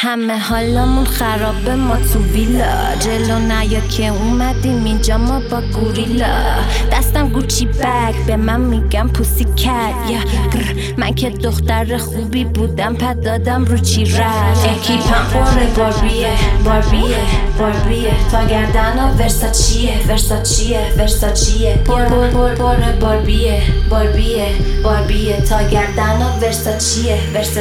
همه حالمون خرابه، ما تو ویلا جلو نیا که اومدیم اینجا ما با گوریلا. دستم گوچی بگ به من میگم پوسی کت. من که دختر خوبی بودم پد دادم رو چی رد. اکیپم پر باربیه تا گردن ها ورساچیه پر باربیه تا گردن ها ورساچیه.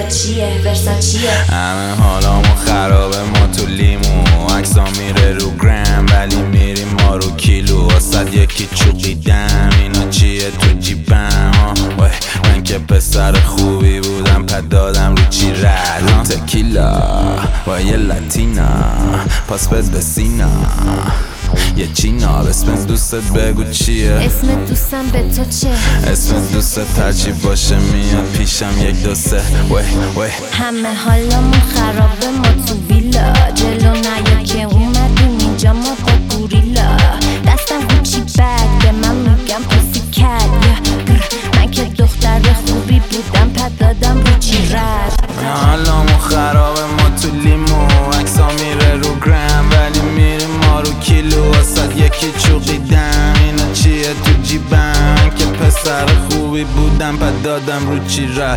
همه حالامون خرابه، ما تو لیمو عکسا میره رو گرم ولی میریم ما رو کیلو. واسد یکی چوقیدم اینا چیه تو جیبم. من که پسر خوبی بودم پد دادم رو چی رد. رو تکیلا با یه لاتینا پاس بد به سینا یه چینا. اسم دوستت بگو چیه؟ اسم دوستم به تو چه؟ اسم دوستت هرچی باشه میاد پیشم یک دو سه. همه حالمون خرابه، ما تو ویلا جلو نیا که اومدیم اینجا ما با گوریلا. دستم گوچی بگ به من میگم پوسی کت. من که دختر خوبی بودم پد دادم رو چی رد. حالمون خرابه، ما تو لیمو عکسا میره رو گرم ولی میریم ما رو کیلو. واسد یکی چوقیدم اینا چیه تو جیبم. که پسر خوبی بودم پد دادم رو چی رد.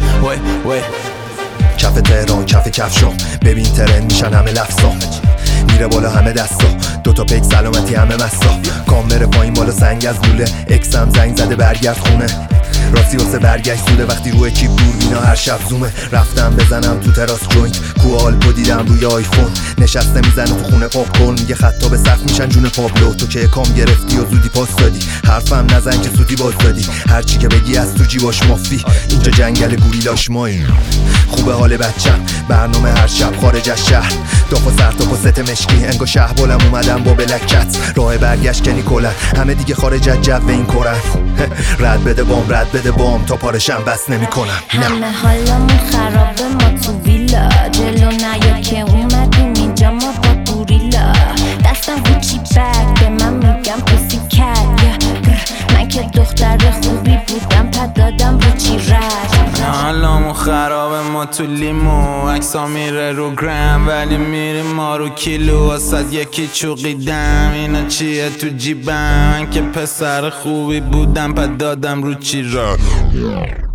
کف تهران کف کفشام ببین ترند میشن همه لفظا. میره بالا همه دستا دوتا پیک سلامتی همه مستا. کام بره پایین بالا سنگ از لوله. اکسم زنگ زده برگرد خونه. راستی واسه برگشت زوده وقتی روی کیپ دوربینا هر شب زومه. رفتم بزنم تو تراس جوینت کوالپو دیدم روی آیفون. نشسته میزنه تو خونه پاپ کن میگه خطا به سقف میشن جون پابلو. تو که کام گرفتی و زودی پاس دادی حرفم نزن که سودی باز دادی. هرچی که بگی از تو جیباش مافی اینجا جنگل گوریلاش ماییم. خوبه حال بچم برنامه هر شب خارج از شهر. داخل سر تا پست مشکی انگا شهبالم اومدم با بلکت. راه برگشت کنی کلن همه دیگه خارج از جو این کرن. رد بده بام تا پارشم بس نمی کنم. همه حالمون خرابه، ما تو ویلا جلو نیا که اومدیم اینجا ما با گوریلا. دستم گوچی بگ به من میگم پوسی کت. من که دختر خوبی بودم پد دادم رو چی رد. حالمون خرابه، ما تو لیمو عکسا میره رو گرم ولی میریم ما رو کیلو. واسد یکی چوقیدم اینا چیه تو جیبم. که پسر خوبی بودم پد دادم رو چی رد.